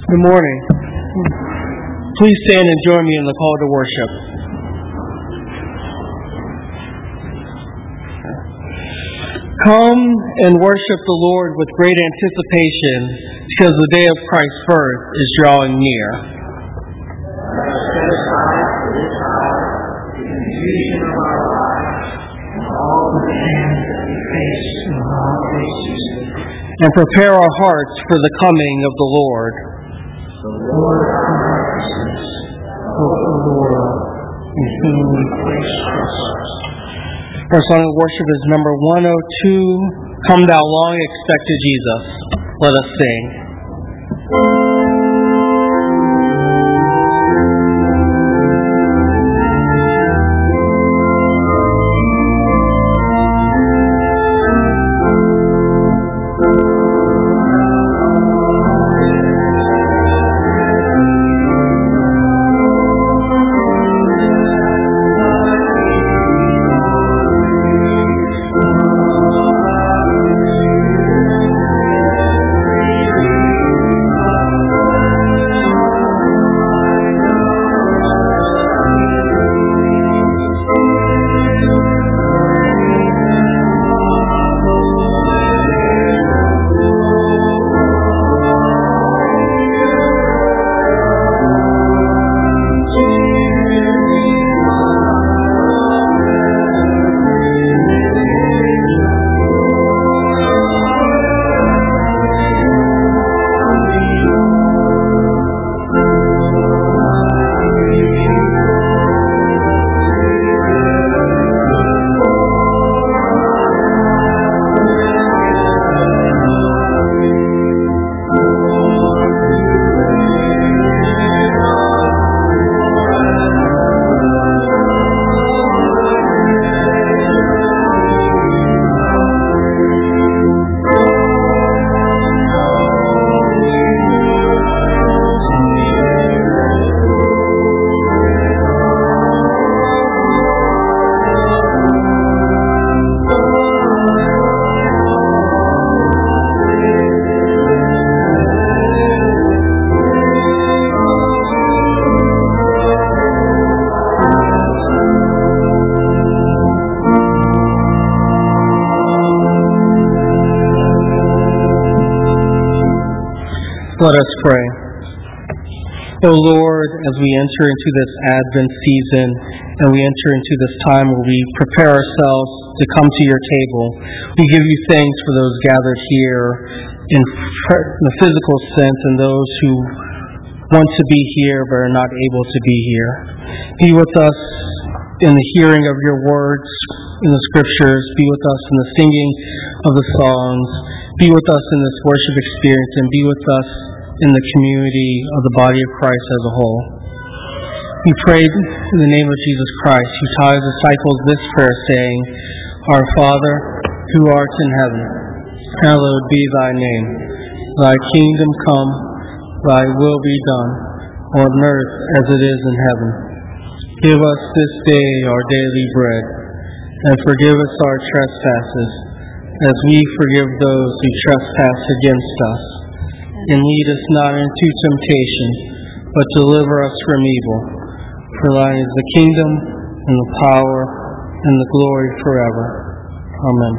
Good morning. Please stand and join me in the call to worship. Come and worship the Lord with great anticipation, because the day of Christ's birth is drawing near. Set aside for this hour the confusion of our lives and all the pains that we face in all places, and prepare our hearts for the coming of the Lord. the Lord our righteousness, hope of the world, in whom we place our trust. Our song of worship is number 102, Come Thou Long Expected Jesus. Let us sing. Let us pray. O Lord, as we enter into this Advent season and we enter into this time where we prepare ourselves to come to your table, we give you thanks for those gathered here in the physical sense and those who want to be here but are not able to be here. Be with us in the hearing of your words in the scriptures. Be with us in the singing of the songs. Be with us in this worship experience, and be with us in the community of the body of Christ as a whole. We pray in the name of Jesus Christ, who taught his disciples this prayer, saying, Our Father, who art in heaven, hallowed be thy name. Thy kingdom come, thy will be done, on earth as it is in heaven. Give us this day our daily bread, and forgive us our trespasses, as we forgive those who trespass against us. And lead us not into temptation, but deliver us from evil. For thine is the kingdom, and the power, and the glory forever. Amen.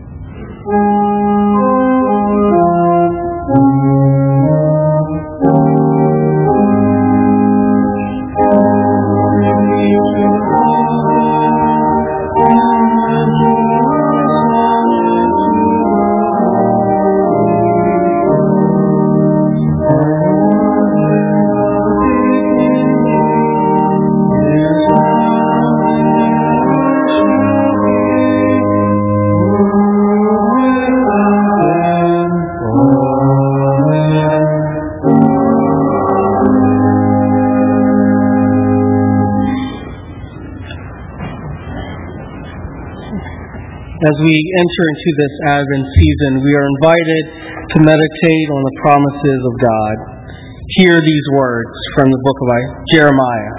As we enter into this Advent season, we are invited to meditate on the promises of God. Hear these words from the book of Jeremiah.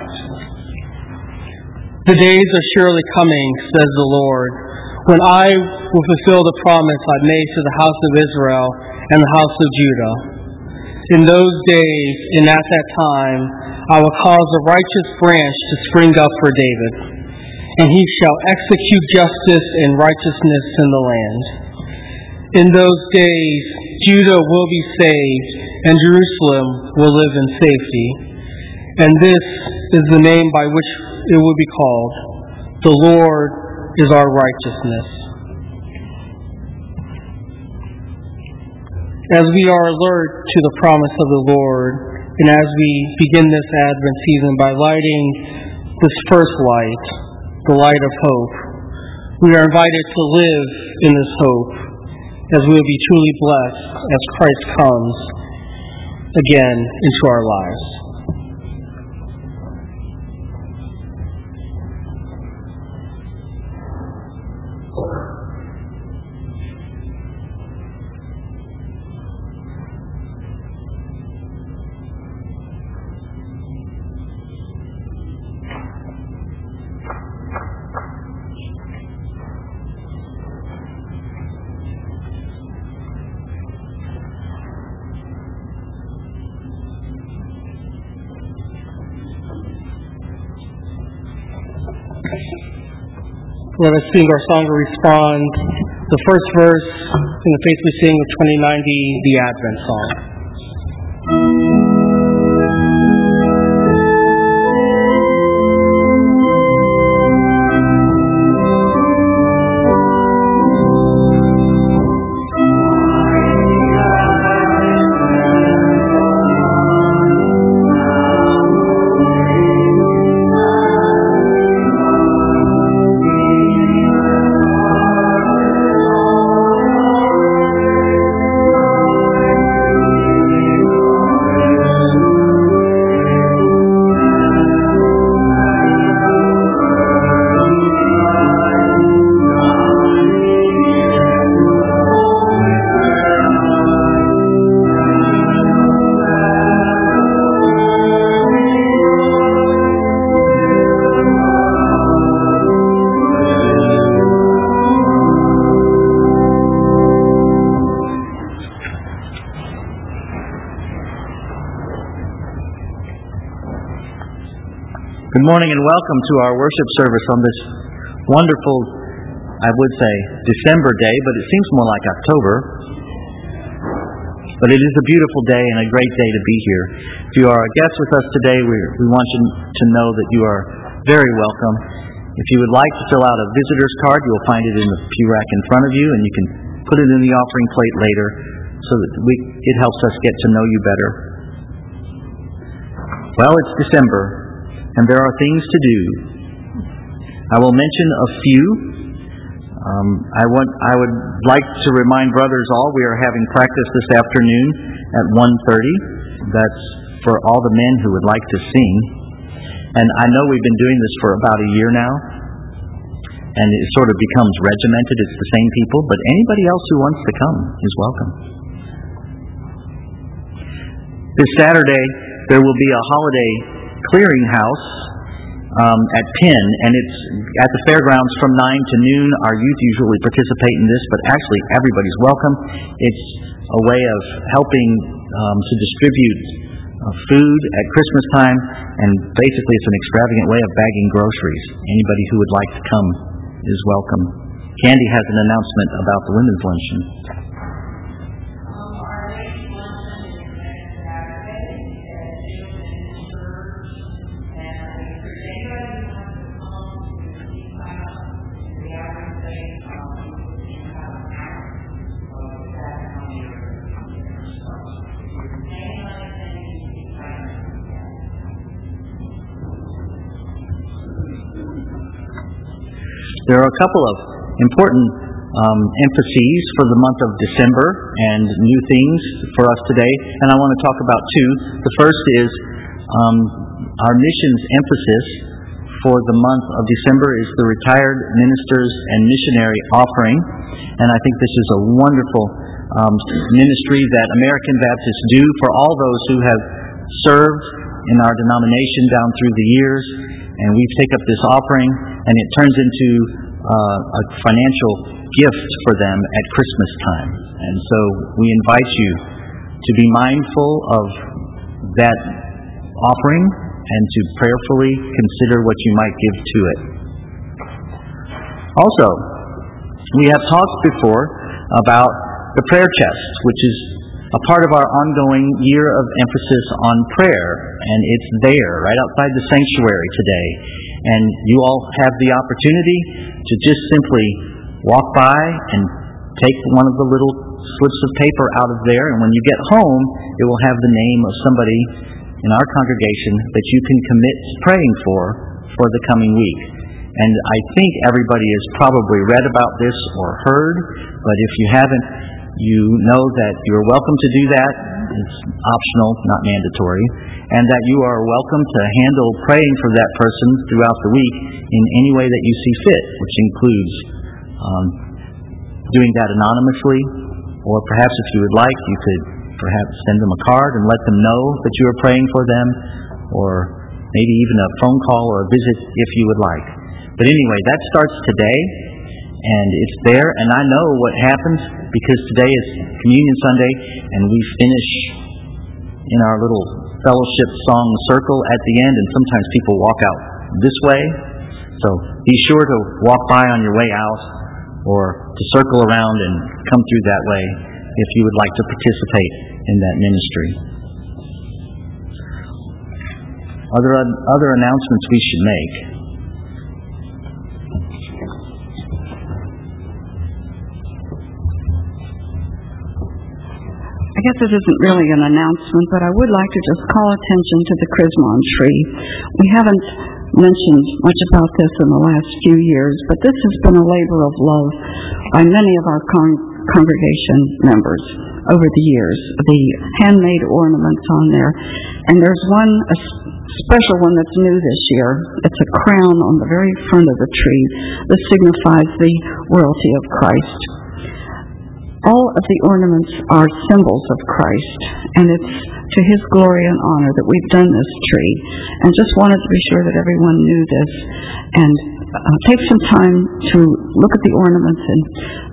The days are surely coming, says the Lord, when I will fulfill the promise I made to the house of Israel and the house of Judah. In those days and at that time, I will cause a righteous branch to spring up for David, and he shall execute justice and righteousness in the land. In those days, Judah will be saved, and Jerusalem will live in safety. And this is the name by which it will be called: the Lord is our righteousness. As we are alert to the promise of the Lord, and as we begin this Advent season by lighting this first light, the light of hope, we are invited to live in this hope as we will be truly blessed as Christ comes again into our lives. Let us sing our song to respond. The first verse in the Faith We Sing of 2090, the Advent song. Good morning and welcome to our worship service on this wonderful, I would say, December day, but it seems more like October. But it is a beautiful day and a great day to be here. If you are a guest with us today, we want you to know that you are very welcome. If you would like to fill out a visitor's card, you will find it in the pew rack in front of you, and you can put it in the offering plate later so that it helps us get to know you better. Well, it's December, and there are things to do. I will mention a few. I would like to remind brothers all we are having practice this afternoon at 1:30. That's for all the men who would like to sing. And I know we've been doing this for about a year now, and it sort of becomes regimented. It's the same people, but anybody else who wants to come is welcome. This Saturday, there will be a holiday clearinghouse at Penn, and it's at the fairgrounds from 9 to noon. Our youth usually participate in this, but actually everybody's welcome. It's a way of helping to distribute food at Christmas time, and basically it's an extravagant way of bagging groceries. Anybody who would like to come is welcome. Candy has an announcement about the women's luncheon. There are a couple of important emphases for the month of December and new things for us today, and I want to talk about two. The first is our missions emphasis for the month of December is the Retired Ministers and Missionary Offering, and I think this is a wonderful ministry that American Baptists do for all those who have served in our denomination down through the years, and we take up this offering, and it turns into a financial gift for them at Christmas time. And so we invite you to be mindful of that offering and to prayerfully consider what you might give to it. Also, we have talked before about the prayer chest, which is a part of our ongoing year of emphasis on prayer, and it's there, right outside the sanctuary today. And you all have the opportunity to just simply walk by and take one of the little slips of paper out of there, and when you get home, it will have the name of somebody in our congregation that you can commit praying for the coming week. And I think everybody has probably read about this or heard, but if you haven't, you know that you're welcome to do that. It's optional, not mandatory. And that you are welcome to handle praying for that person throughout the week in any way that you see fit, which includes doing that anonymously, or perhaps if you would like, you could perhaps send them a card and let them know that you are praying for them, or maybe even a phone call or a visit if you would like. But anyway, that starts today, and it's there, and I know what happens because today is Communion Sunday, and we finish in our little fellowship song circle at the end, and sometimes people walk out this way. So be sure to walk by on your way out, or to circle around and come through that way if you would like to participate in that ministry. Other announcements we should make. I guess it isn't really an announcement, but I would like to just call attention to the Chrismon tree. We haven't mentioned much about this in the last few years, but this has been a labor of love by many of our congregation members over the years. The handmade ornaments on there, and there's one, a special one that's new this year. It's a crown on the very front of the tree that signifies the royalty of Christ. All of the ornaments are symbols of Christ, and it's to His glory and honor that we've done this tree. And just wanted to be sure that everyone knew this, and take some time to look at the ornaments. And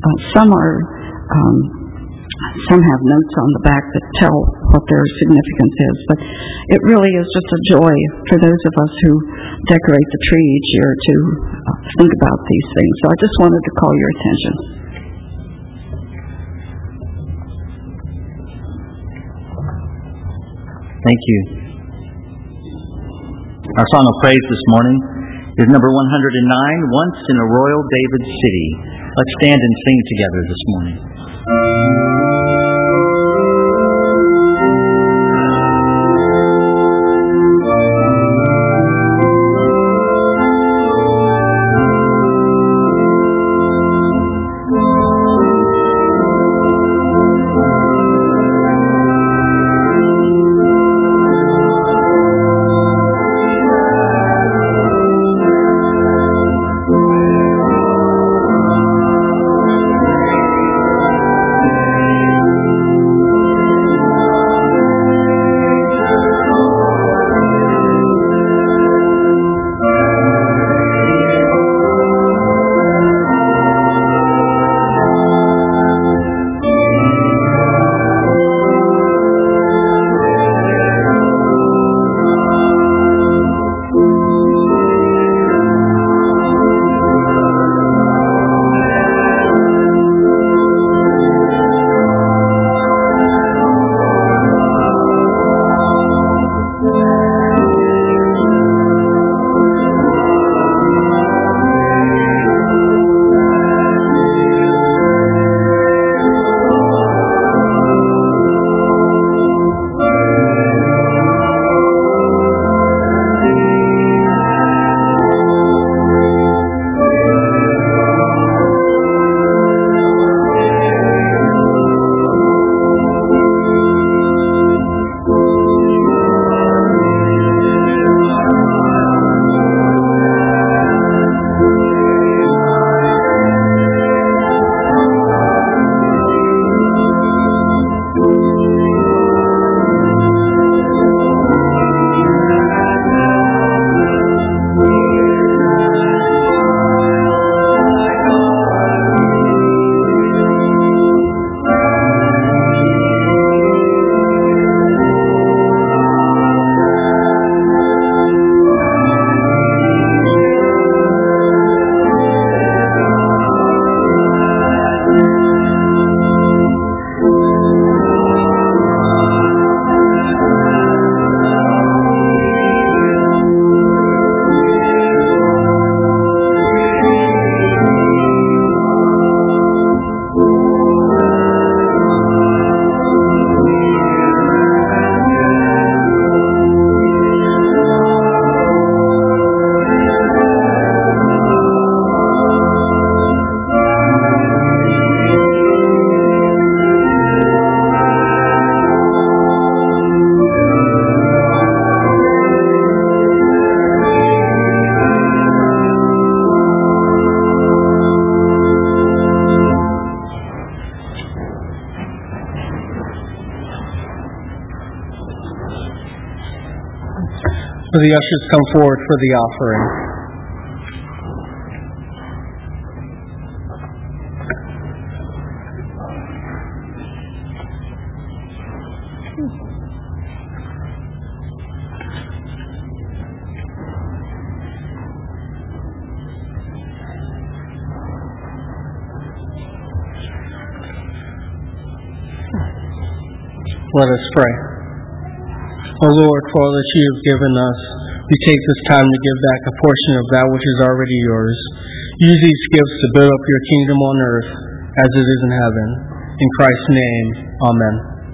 some have notes on the back that tell what their significance is. But it really is just a joy for those of us who decorate the tree each year to think about these things. So I just wanted to call your attention. Thank you. Our song of praise this morning is number 109, Once in a Royal David City. Let's stand and sing together this morning. Will the ushers come forward for the offering? Let us pray. O Lord, for all that you have given us, we take this time to give back a portion of that which is already yours. Use these gifts to build up your kingdom on earth as it is in heaven. In Christ's name, amen.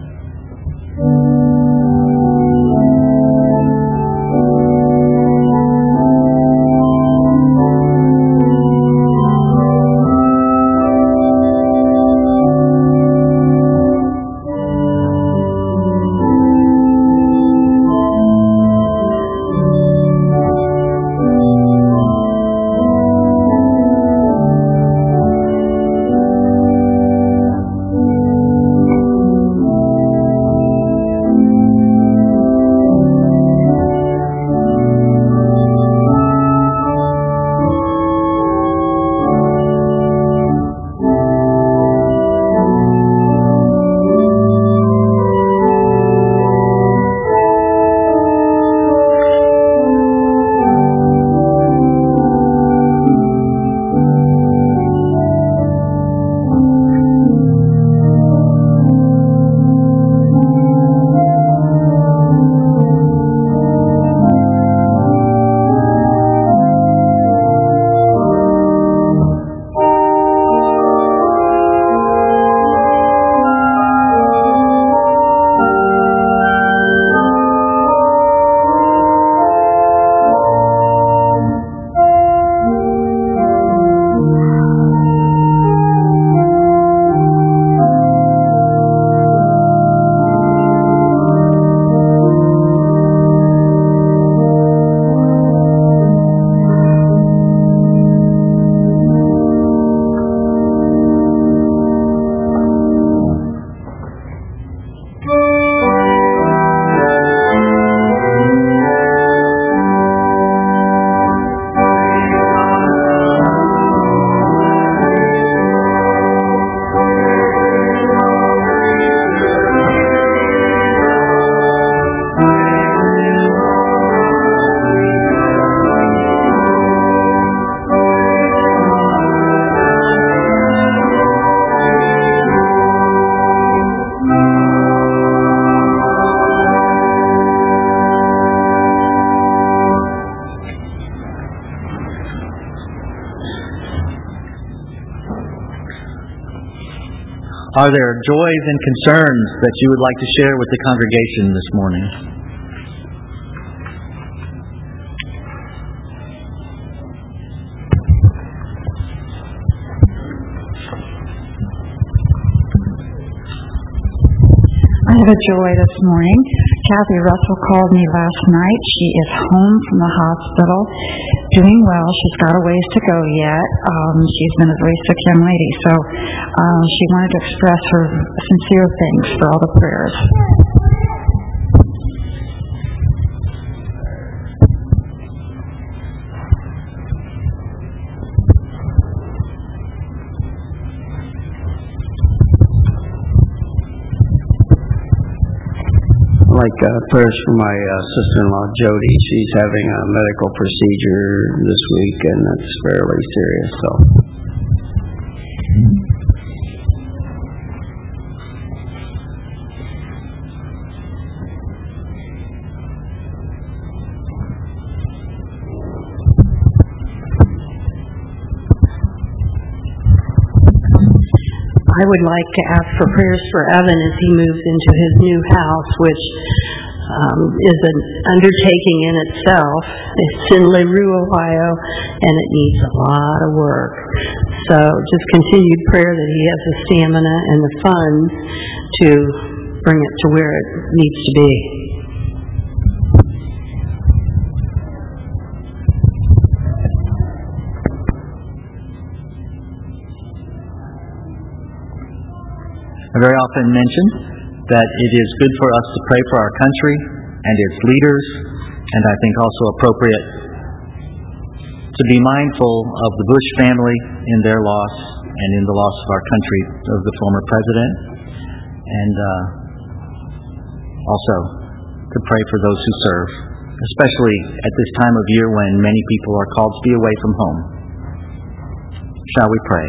Are there joys and concerns that you would like to share with the congregation this morning? I have a joy this morning. Kathy Russell called me last night. She is home from the hospital, doing well. She's got a ways to go yet. She's been a very sick young lady, so she wanted to express her sincere thanks for all the prayers. Prayers for my sister-in-law Jody. She's having a medical procedure this week, and it's fairly serious. I would like to ask for prayers for Evan as he moves into his new house, which is an undertaking in itself. It's in LaRue, Ohio, and it needs a lot of work. So just continued prayer that he has the stamina and the funds to bring it to where it needs to be. I very often mention that it is good for us to pray for our country and its leaders and I think also appropriate to be mindful of the Bush family in their loss and in the loss of our country, of the former president, and also to pray for those who serve, especially at this time of year when many people are called to be away from home. Shall we pray?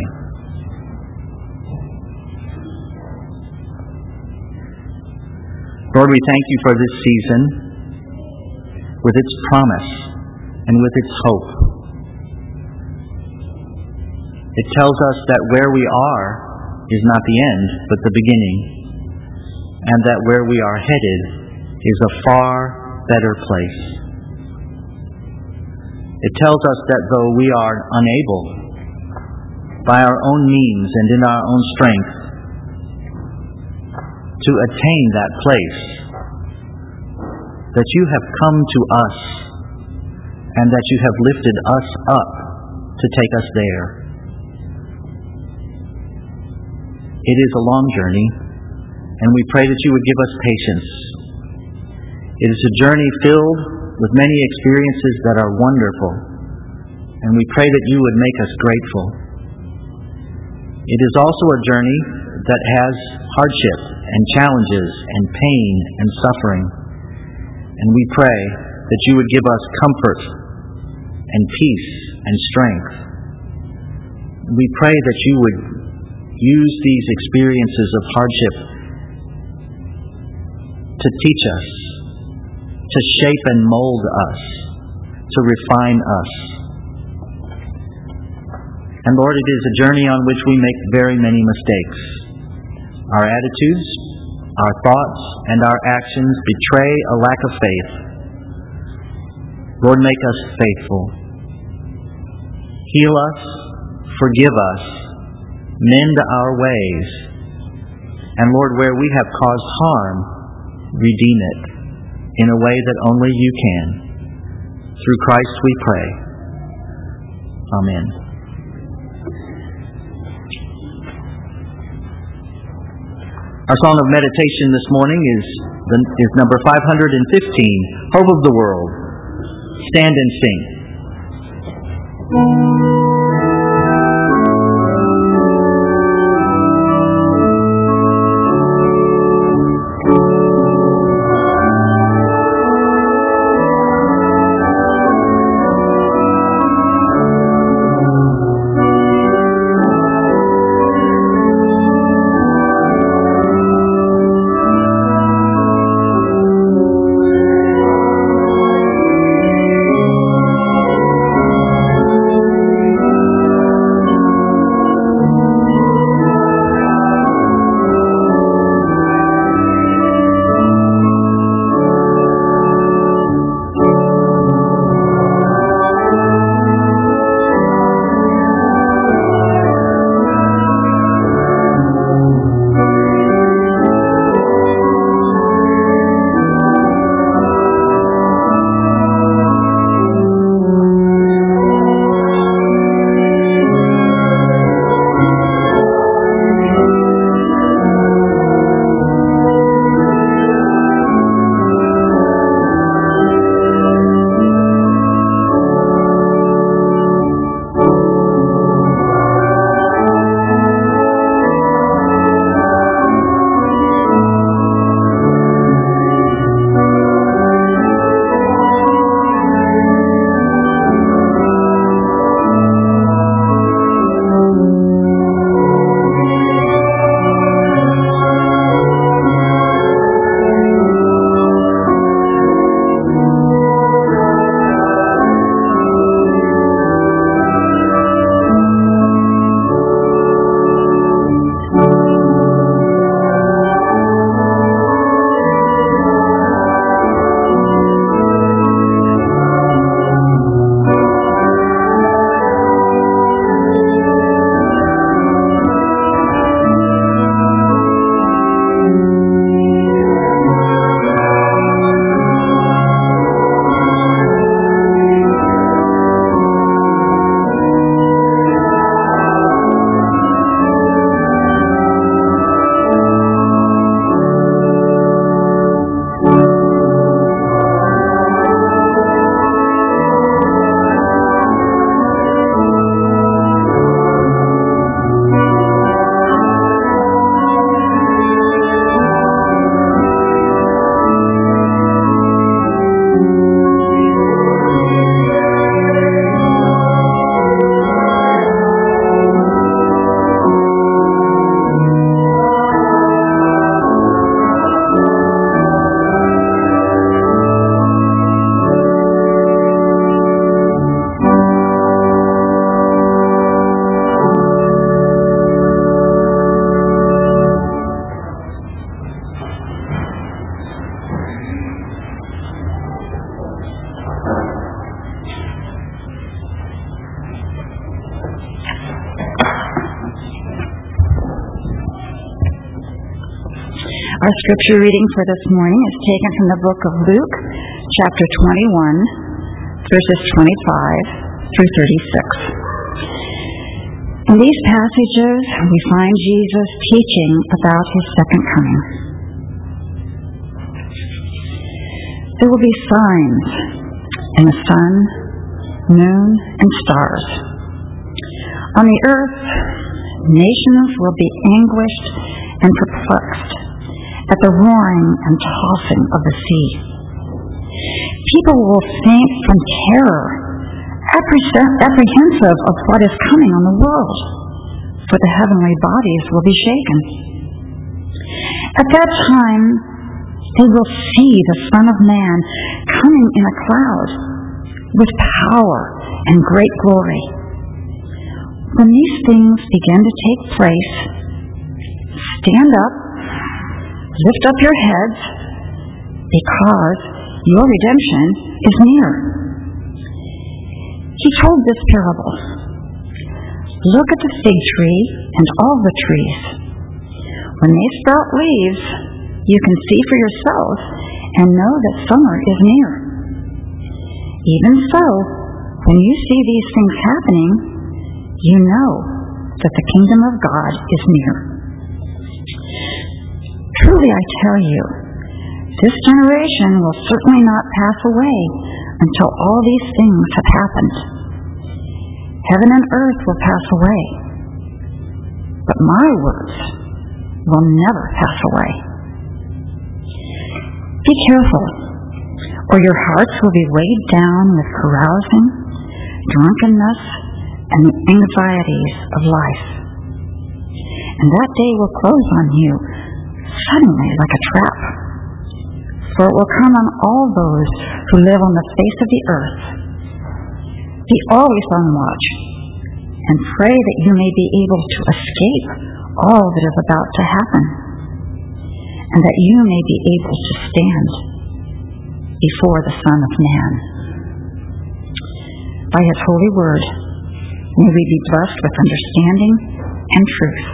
Lord, we thank you for this season with its promise and with its hope. It tells us that where we are is not the end, but the beginning, and that where we are headed is a far better place. It tells us that though we are unable, by our own means and in our own strength, to attain that place, that you have come to us and that you have lifted us up to take us there. It is a long journey, and we pray that you would give us patience. It is a journey filled with many experiences that are wonderful, and we pray that you would make us grateful. It is also a journey that has hardship and challenges and pain and suffering, and we pray that you would give us comfort and peace and strength. We pray that you would use these experiences of hardship to teach us, to shape and mold us, to refine us. And Lord, it is a journey on which we make very many mistakes. Our attitudes, our thoughts, and our actions betray a lack of faith. Lord, make us faithful. Heal us, forgive us, mend our ways, and Lord, where we have caused harm, redeem it in a way that only you can. Through Christ we pray. Amen. Our song of meditation this morning is number 515, Hope of the World. Stand and sing. scripture reading for this morning is taken from the book of Luke, chapter 21, verses 25 through 36. In these passages, we find Jesus teaching about his second coming. There will be signs in the sun, moon, and stars. On the earth, nations will be anguished and perplexed at the roaring and tossing of the sea. People will faint from terror, apprehensive of what is coming on the world, for the heavenly bodies will be shaken. At that time, they will see the Son of Man coming in a cloud with power and great glory. When these things begin to take place, stand up, lift up your heads, because your redemption is near. He told this parable. Look at the fig tree and all the trees. When they sprout leaves, you can see for yourselves and know that summer is near. Even so, when you see these things happening, you know that the kingdom of God is near. Truly I tell you, this generation will certainly not pass away until all these things have happened. Heaven and earth will pass away, but my words will never pass away. Be careful, or your hearts will be weighed down with carousing, drunkenness, and the anxieties of life. And that day will close on you suddenly like a trap, for it will come on all those who live on the face of the earth. Be always on watch, and pray that you may be able to escape all that is about to happen, and that you may be able to stand before the Son of Man. By his holy word, may we be blessed with understanding and truth.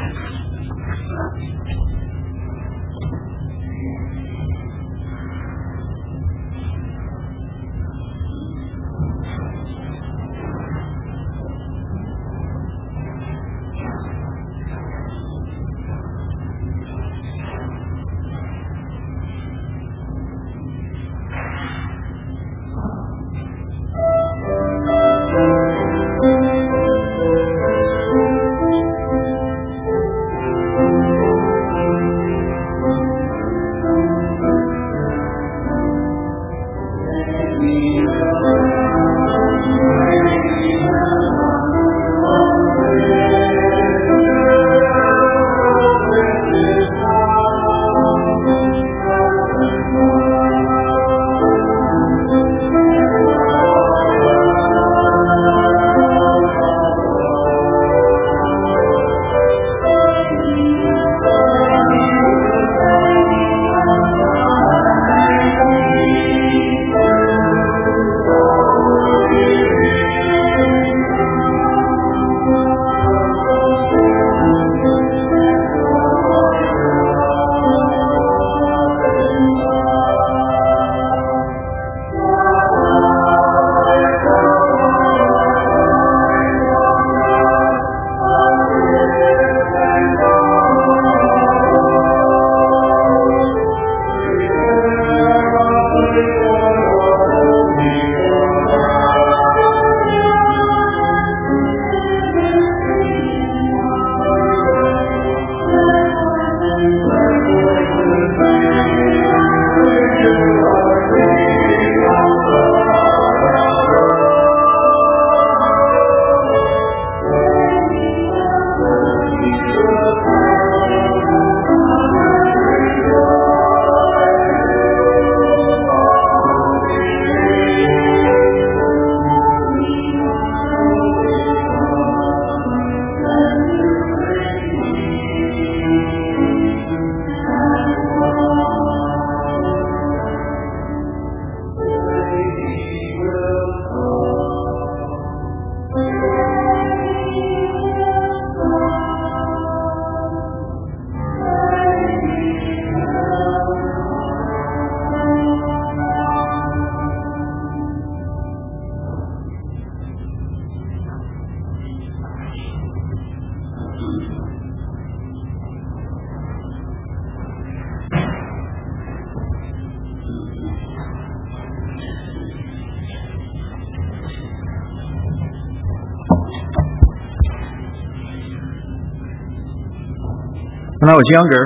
When I was younger,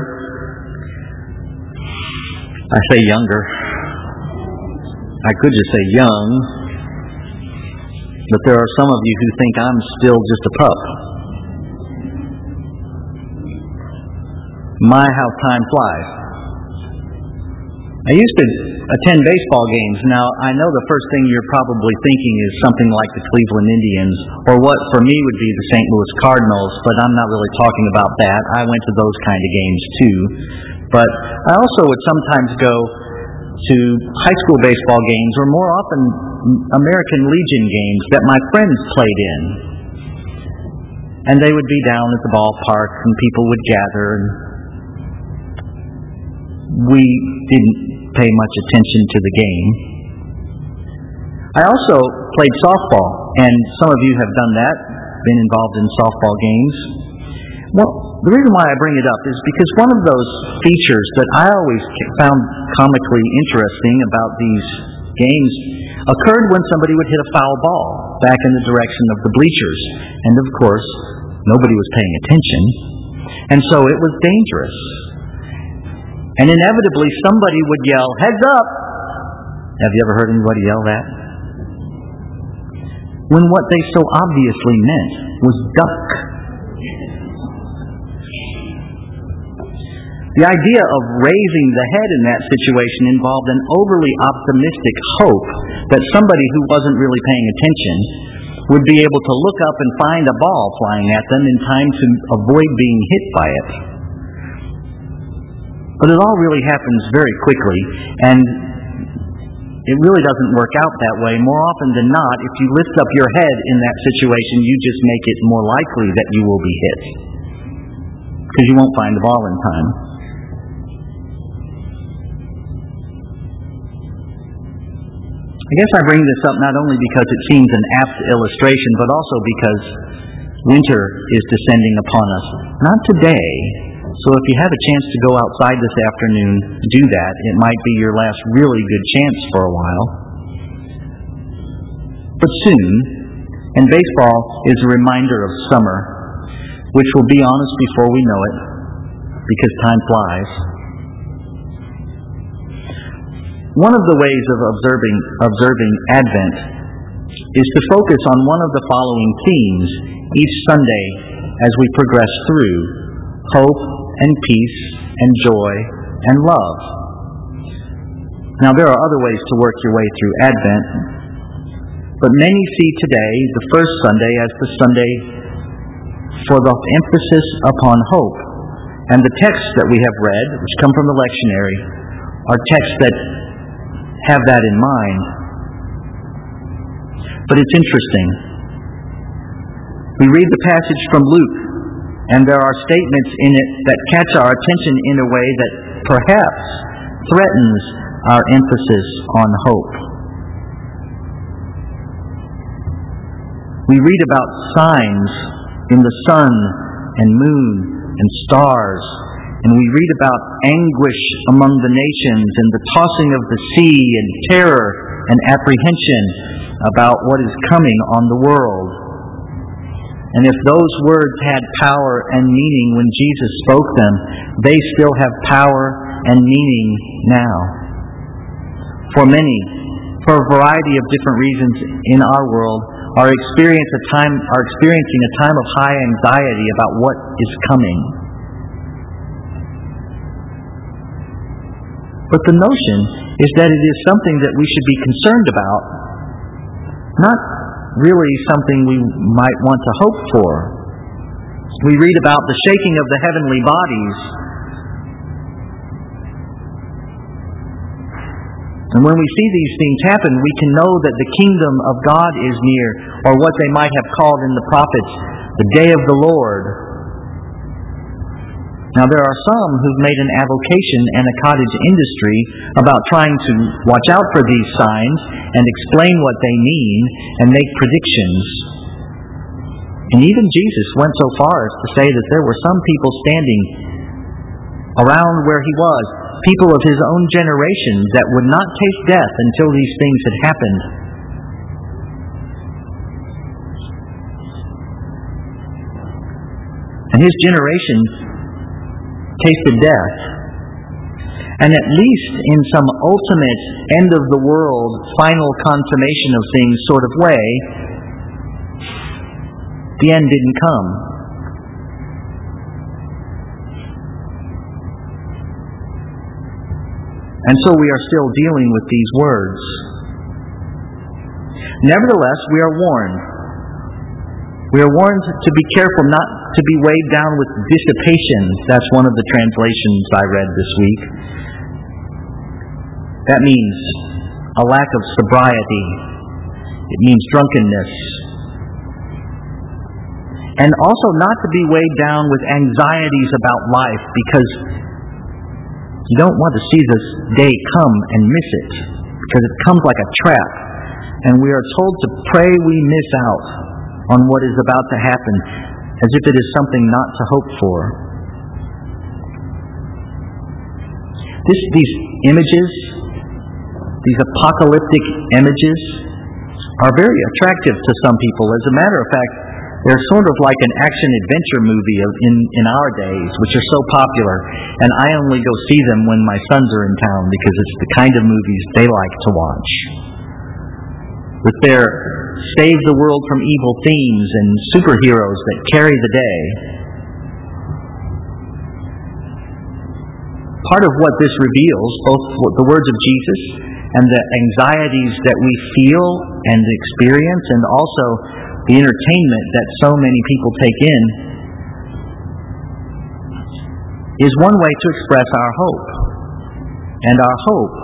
I say younger, I could just say young, but there are some of you who think I'm still just a pup. My, how time flies. I used to attend baseball games. Now, I know the first thing you're probably thinking is something like the Cleveland Indians, or what for me would be the St. Louis Cardinals, but I'm not really talking about that. I went to those kind of games too. But I also would sometimes go to high school baseball games, or more often American Legion games that my friends played in. And they would be down at the ballpark, and people would gather, and we didn't pay much attention to the game. I also played softball, and some of you have done that, been involved in softball games. Well, the reason why I bring it up is because one of those features that I always found comically interesting about these games occurred when somebody would hit a foul ball back in the direction of the bleachers. And of course, nobody was paying attention, and so it was dangerous. And inevitably somebody would yell, "Heads up!" Have you ever heard anybody yell that? When what they so obviously meant was duck. The idea of raising the head in that situation involved an overly optimistic hope that somebody who wasn't really paying attention would be able to look up and find a ball flying at them in time to avoid being hit by it. But it all really happens very quickly, and it really doesn't work out that way. More often than not, if you lift up your head in that situation, you just make it more likely that you will be hit, because you won't find the ball in time. I guess I bring this up not only because it seems an apt illustration, but also because winter is descending upon us. Not today. So if you have a chance to go outside this afternoon, do that. It might be your last really good chance for a while. But soon, and baseball is a reminder of summer, which will be on us before we know it, because time flies. One of the ways of observing Advent is to focus on one of the following themes each Sunday as we progress through: hope and peace and joy and love. Now, there are other ways to work your way through Advent, but many see today the first Sunday as the Sunday for the emphasis upon hope. And the texts that we have read, which come from the lectionary, are texts that have that in mind. But it's interesting. We read the passage from Luke, and there are statements in it that catch our attention in a way that perhaps threatens our emphasis on hope. We read about signs in the sun and moon and stars, and we read about anguish among the nations and the tossing of the sea and terror and apprehension about what is coming on the world. And if those words had power and meaning when Jesus spoke them, they still have power and meaning now. For many, for a variety of different reasons in our world, are experiencing a time of high anxiety about what is coming. But the notion is that it is something that we should be concerned about, not really something we might want to hope for. We read about the shaking of the heavenly bodies. And when we see these things happen, we can know that the kingdom of God is near, or what they might have called in the prophets, the day of the Lord. Now, there are some who've made an avocation and a cottage industry about trying to watch out for these signs and explain what they mean and make predictions. And even Jesus went so far as to say that there were some people standing around where he was, people of his own generation, that would not taste death until these things had happened. And his generation tasted death. And at least in some ultimate end-of-the-world, final consummation of things sort of way, the end didn't come. And so we are still dealing with these words. Nevertheless, we are warned. We are warned to be careful not to be weighed down with dissipation. That's one of the translations I read this week. That means a lack of sobriety. It means drunkenness. And also not to be weighed down with anxieties about life, because you don't want to see this day come and miss it, because it comes like a trap. And we are told to pray we miss out on what is about to happen, as if it is something not to hope for. These images, these apocalyptic images, are very attractive to some people. As a matter of fact, they're sort of like an action-adventure movie in our days, which are so popular. And I only go see them when my sons are in town, because it's the kind of movies they like to watch. With their save the world from evil themes and superheroes that carry the day. Part of what this reveals, both the words of Jesus and the anxieties that we feel and experience, and also the entertainment that so many people take in, is one way to express our hope. And our hope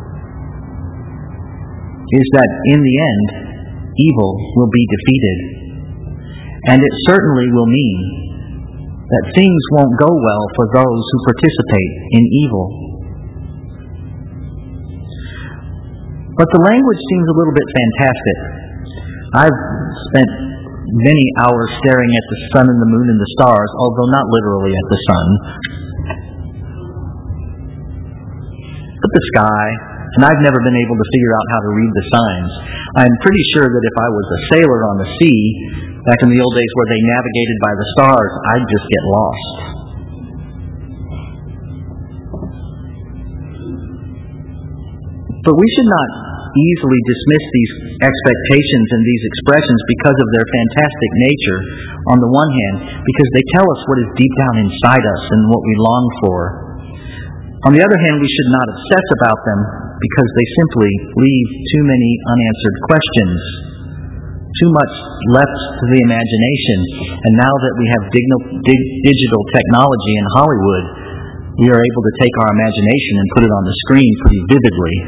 is that in the end, evil will be defeated. And it certainly will mean that things won't go well for those who participate in evil. But the language seems a little bit fantastic. I've spent many hours staring at the sun and the moon and the stars, although not literally at the sun, but the sky, and I've never been able to figure out how to read the signs. I'm pretty sure that if I was a sailor on the sea, back in the old days where they navigated by the stars, I'd just get lost. But we should not easily dismiss these expectations and these expressions because of their fantastic nature on the one hand, because they tell us what is deep down inside us and what we long for. On the other hand, we should not obsess about them because they simply leave too many unanswered questions, too much left to the imagination. And now that we have digital technology in Hollywood, we are able to take our imagination and put it on the screen pretty vividly.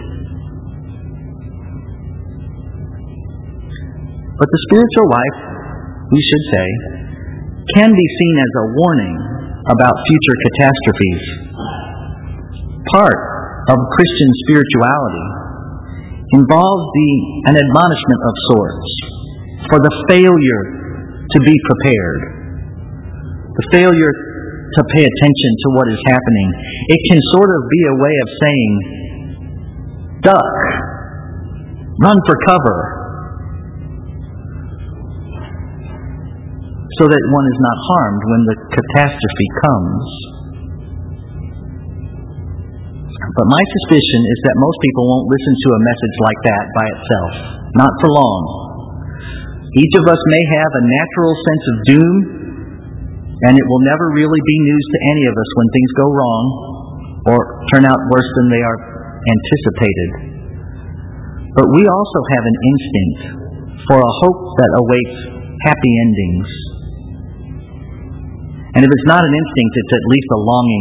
But the spiritual life, we should say, can be seen as a warning about future catastrophes. Part of Christian spirituality involves an admonishment of sorts for the failure to be prepared, the failure to pay attention to what is happening. It can sort of be a way of saying, duck, run for cover, so that one is not harmed when the catastrophe comes. But my suspicion is that most people won't listen to a message like that by itself, not for long. Each of us may have a natural sense of doom, and it will never really be news to any of us when things go wrong or turn out worse than they are anticipated. But we also have an instinct for a hope that awaits happy endings. And if it's not an instinct, it's at least a longing,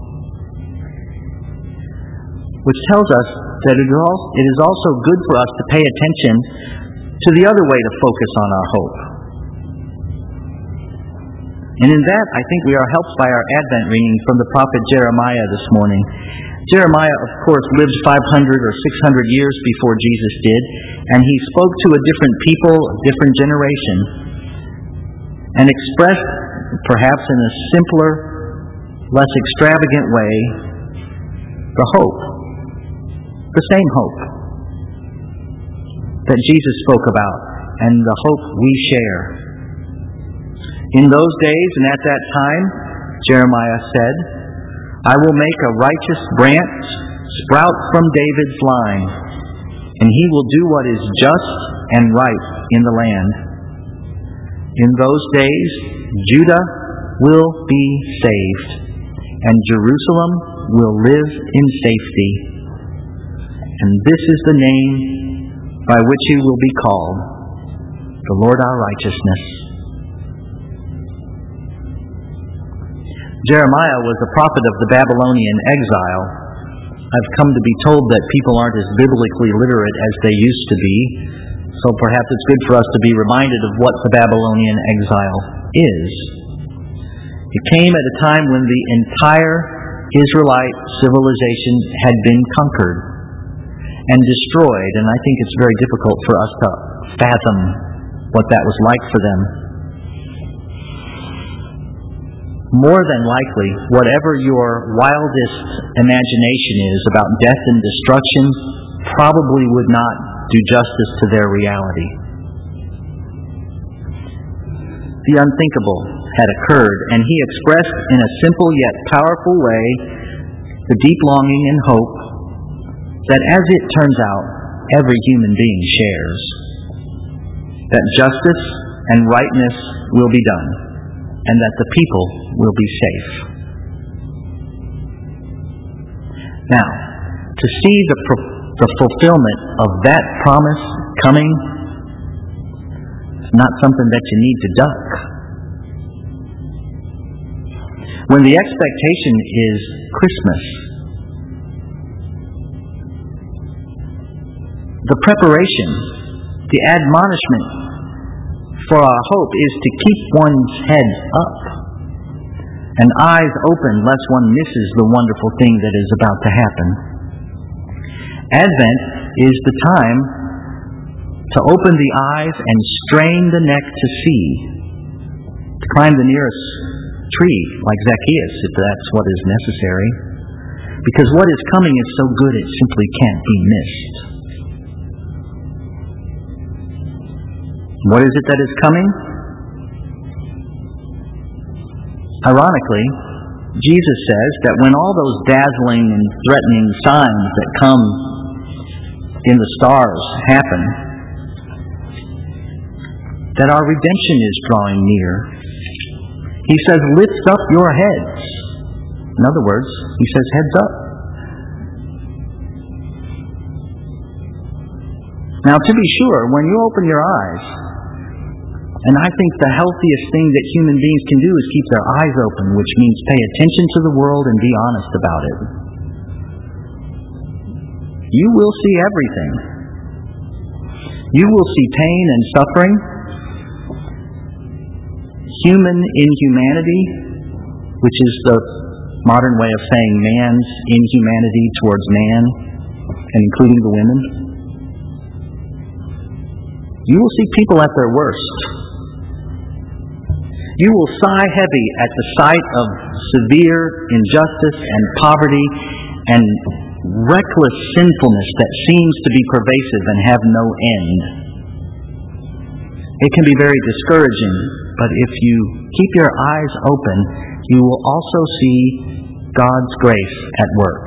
which tells us that it is also good for us to pay attention to the other way to focus on our hope. And in that, I think we are helped by our Advent reading from the prophet Jeremiah this morning. Jeremiah, of course, lived 500 or 600 years before Jesus did, and he spoke to a different people, a different generation, and expressed, perhaps in a simpler, less extravagant way, the hope, the same hope that Jesus spoke about, and the hope we share. In those days and at that time, Jeremiah said, I will make a righteous branch sprout from David's line, and he will do what is just and right in the land. In those days, Judah will be saved, and Jerusalem will live in safety. And this is the name by which he will be called, the Lord our righteousness. Jeremiah was a prophet of the Babylonian exile. I've come to be told that people aren't as biblically literate as they used to be, so perhaps it's good for us to be reminded of what the Babylonian exile is. It came at a time when the entire Israelite civilization had been conquered and destroyed, and I think it's very difficult for us to fathom what that was like for them. More than likely, whatever your wildest imagination is about death and destruction probably would not do justice to their reality. The unthinkable had occurred, and he expressed in a simple yet powerful way the deep longing and hope that, as it turns out, every human being shares, that justice and rightness will be done, and that the people will be safe. Now, to see the fulfillment of that promise coming is not something that you need to duck. When the expectation is Christmas, the preparation, the admonishment for our hope is to keep one's head up and eyes open lest one misses the wonderful thing that is about to happen. Advent is the time to open the eyes and strain the neck to see, to climb the nearest tree like Zacchaeus if that's what is necessary, because what is coming is so good it simply can't be missed. What is it that is coming? Ironically, Jesus says that when all those dazzling and threatening signs that come in the stars happen, that our redemption is drawing near. He says, lift up your heads. In other words, he says, heads up. Now, to be sure, when you open your eyes, and I think the healthiest thing that human beings can do is keep their eyes open, which means pay attention to the world and be honest about it. You will see everything. You will see pain and suffering, human inhumanity, which is the modern way of saying man's inhumanity towards man, and including the women. You will see people at their worst. You will sigh heavy at the sight of severe injustice and poverty and reckless sinfulness that seems to be pervasive and have no end. It can be very discouraging, but if you keep your eyes open, you will also see God's grace at work.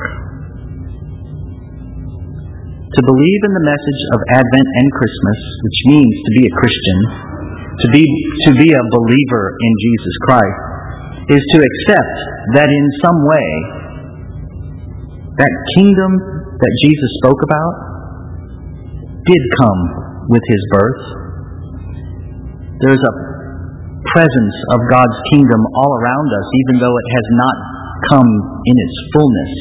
To believe in the message of Advent and Christmas, which means to be a Christian, to be a believer in Jesus Christ, is to accept that in some way that kingdom that Jesus spoke about did come with his birth. There's a presence of God's kingdom all around us, even though it has not come in its fullness.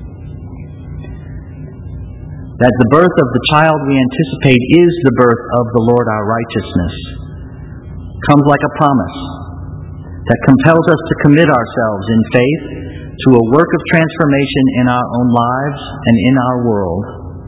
That the birth of the child we anticipate is the birth of the Lord our righteousness. Comes like a promise that compels us to commit ourselves in faith to a work of transformation in our own lives and in our world,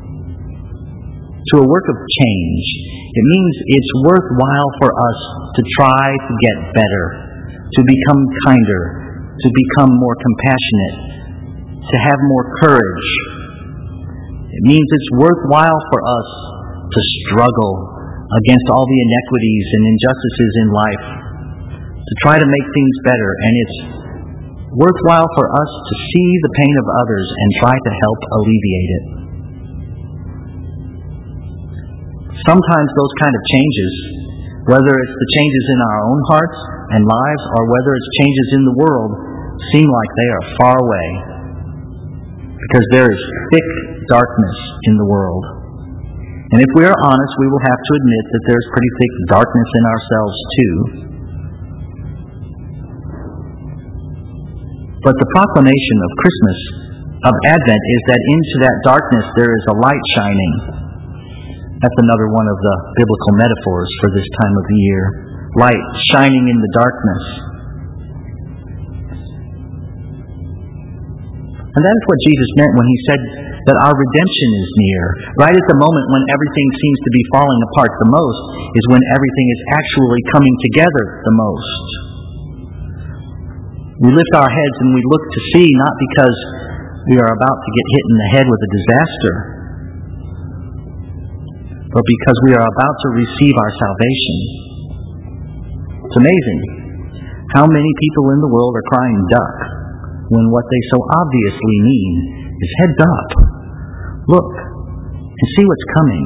to a work of change. It means it's worthwhile for us to try to get better, to become kinder, to become more compassionate, to have more courage. It means it's worthwhile for us to struggle against all the inequities and injustices in life, to try to make things better, and it's worthwhile for us to see the pain of others and try to help alleviate it. Sometimes those kind of changes, whether it's the changes in our own hearts and lives or whether it's changes in the world, seem like they are far away, because there is thick darkness in the world. And if we are honest, we will have to admit that there's pretty thick darkness in ourselves too. But the proclamation of Christmas, of Advent, is that into that darkness there is a light shining. That's another one of the biblical metaphors for this time of the year. Light shining in the darkness. And that is what Jesus meant when he said that our redemption is near. Right at the moment when everything seems to be falling apart the most is when everything is actually coming together the most. We lift our heads and we look to see, not because we are about to get hit in the head with a disaster, but because we are about to receive our salvation. It's amazing how many people in the world are crying duck when what they so obviously mean is heads up, look, and see what's coming.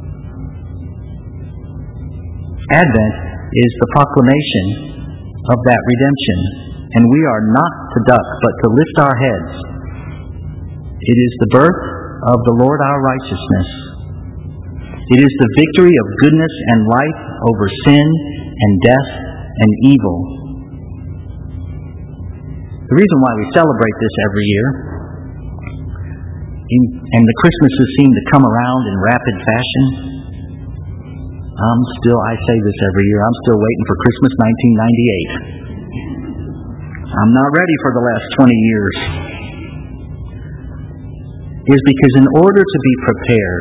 Advent is the proclamation of that redemption, and we are not to duck, but to lift our heads. It is the birth of the Lord our righteousness. It is the victory of goodness and life over sin and death and evil. The reason why we celebrate this every year, and the Christmases seem to come around in rapid fashion, I say this every year, I'm still waiting for Christmas 1998. I'm not ready for the last 20 years. Is because in order to be prepared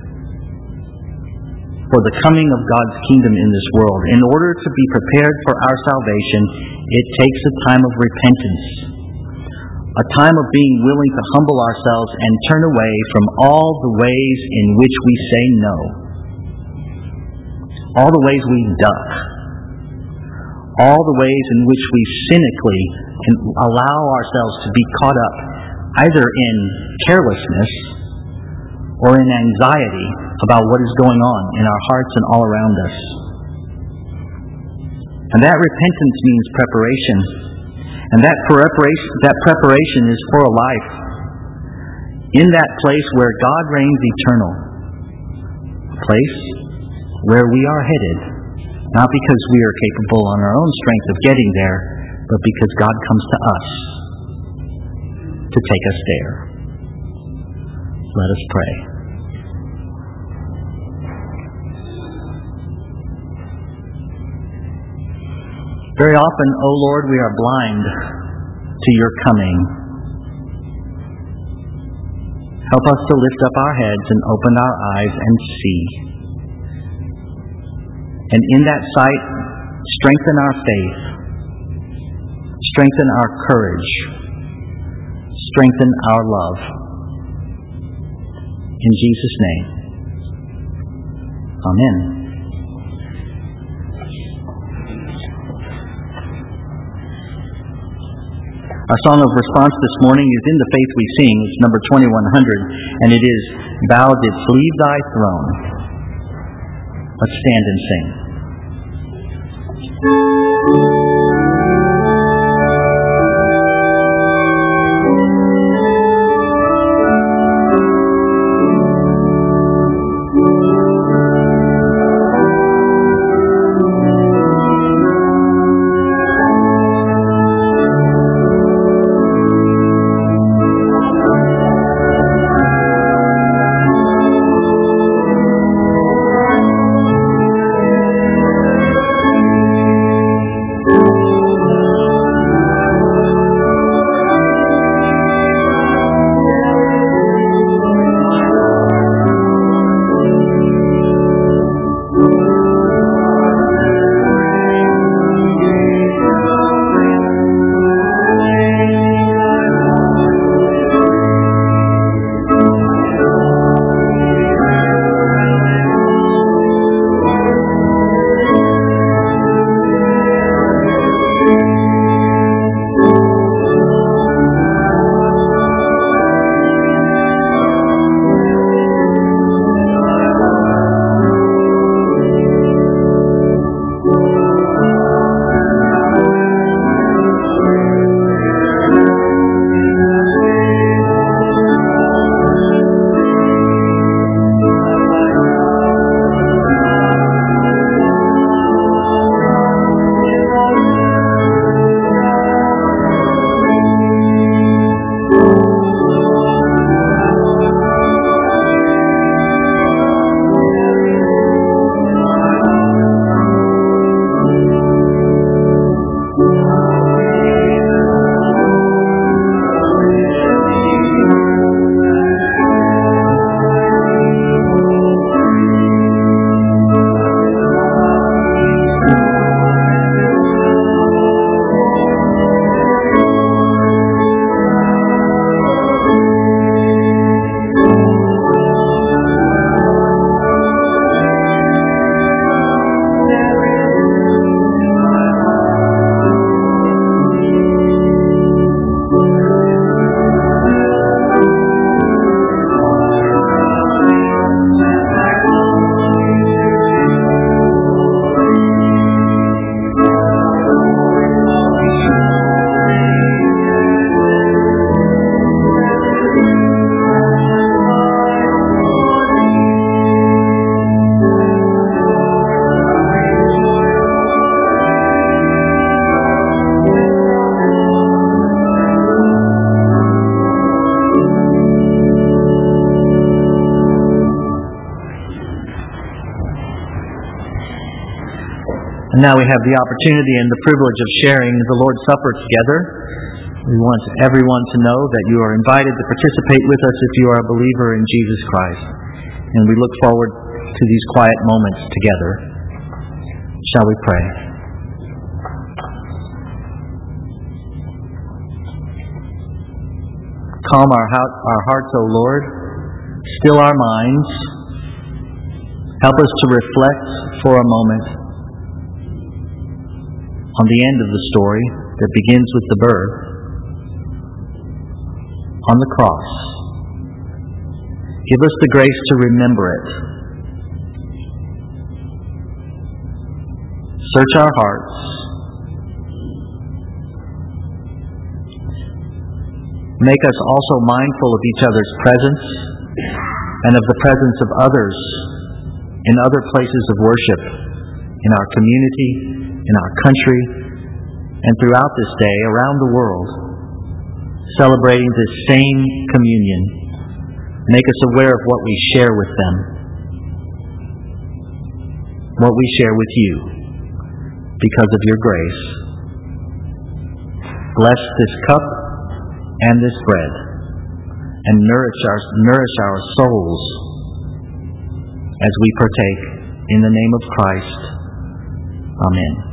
for the coming of God's kingdom in this world, in order to be prepared for our salvation, it takes a time of repentance, a time of being willing to humble ourselves and turn away from all the ways in which we say no, all the ways we duck, all the ways in which we cynically can allow ourselves to be caught up either in carelessness or in anxiety about what is going on in our hearts and all around us. And that repentance means preparation. And that preparation is for a life in that place where God reigns eternal. A place where we are headed, not because we are capable on our own strength of getting there, but because God comes to us to take us there. Let us pray. Very often, O Lord, we are blind to your coming. Help us to lift up our heads and open our eyes and see. And in that sight, strengthen our faith, strengthen our courage, strengthen our love. In Jesus' name, amen. Our song of response this morning is In the Faith We Sing. It's number 2100, and it is Thou Didst Leave Thy Throne. Let's stand and sing. And now we have the opportunity and the privilege of sharing the Lord's Supper together. We want everyone to know that you are invited to participate with us if you are a believer in Jesus Christ. And we look forward to these quiet moments together. Shall we pray? Calm our hearts, O Lord. Still our minds. Help us to reflect for a moment on the end of the story that begins with the birth on the cross. Give us the grace to remember it. Search our hearts. Make us also mindful of each other's presence and of the presence of others in other places of worship, in our community, in our country, and throughout this day around the world, celebrating this same communion. Make us aware of what we share with them, what we share with you, because of your grace. Bless this cup and this bread, and nourish our souls as we partake in the name of Christ. Amen.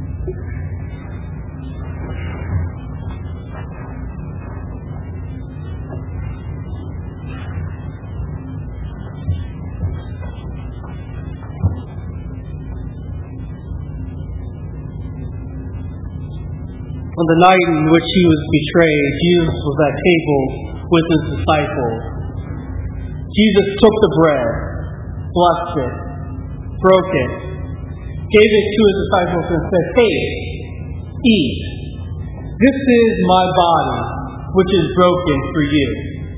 On the night in which he was betrayed, Jesus was at table with his disciples. Jesus took the bread, blessed it, broke it, gave it to his disciples and said, "Take, eat. This is my body, which is broken for you."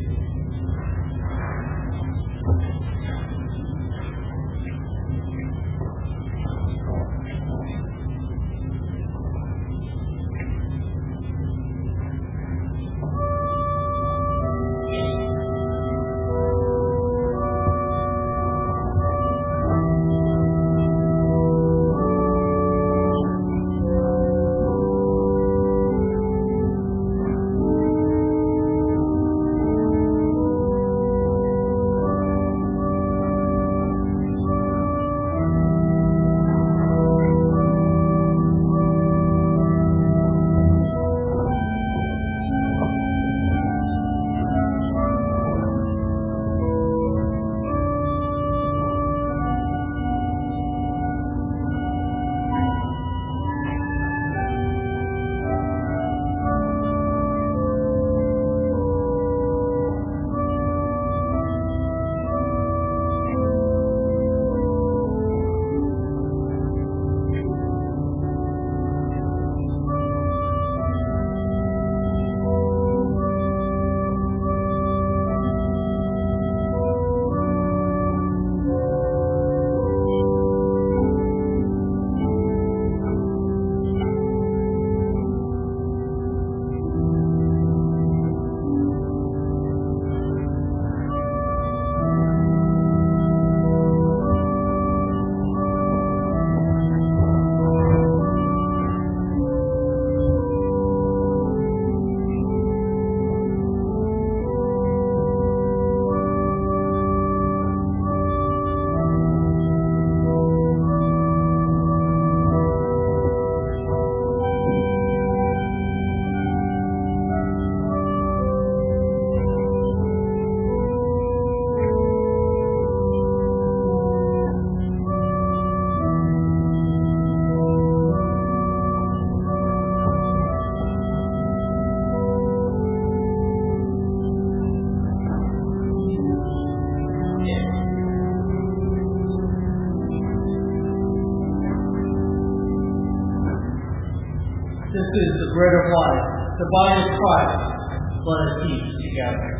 This is the bread of life, the body of Christ. Let us eat together.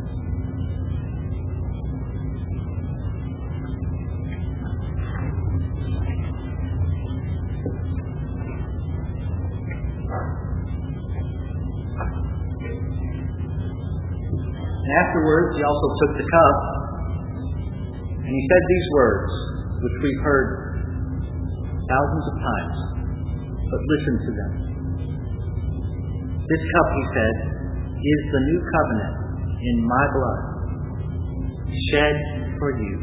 And afterwards, he also took the cup, and he said these words, which we've heard thousands of times, but listen to them. This cup, he said, is the new covenant in my blood, shed for you.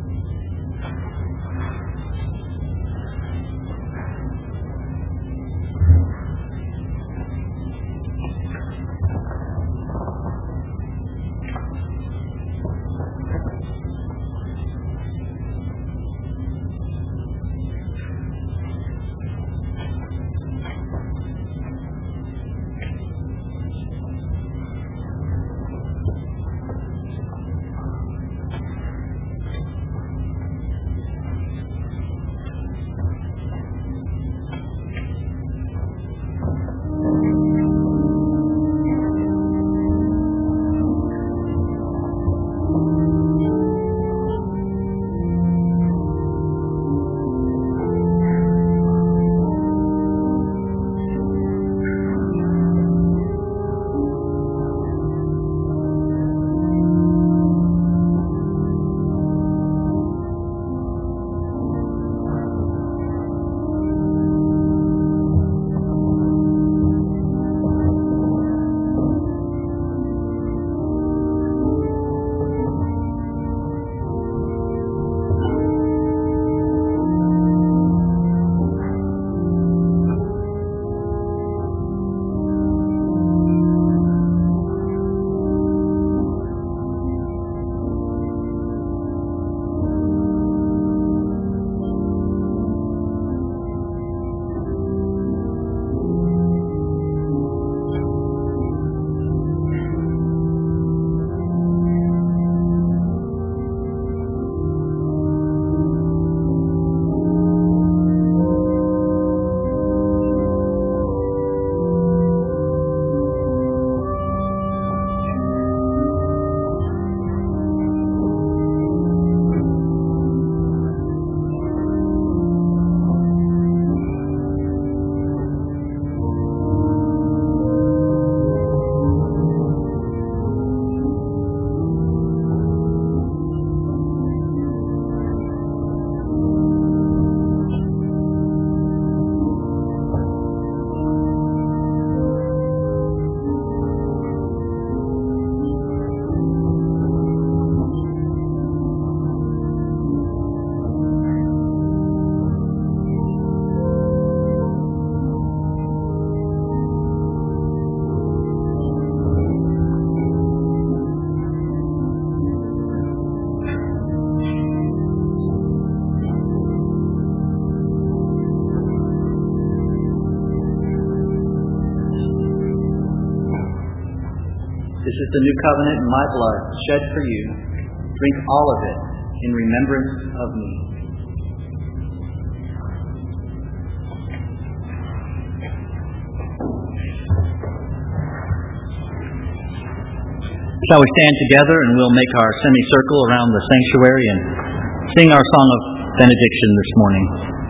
This is the new covenant in my blood, shed for you. Drink all of it in remembrance of me. Shall we stand together and we'll make our semicircle around the sanctuary and sing our song of benediction this morning.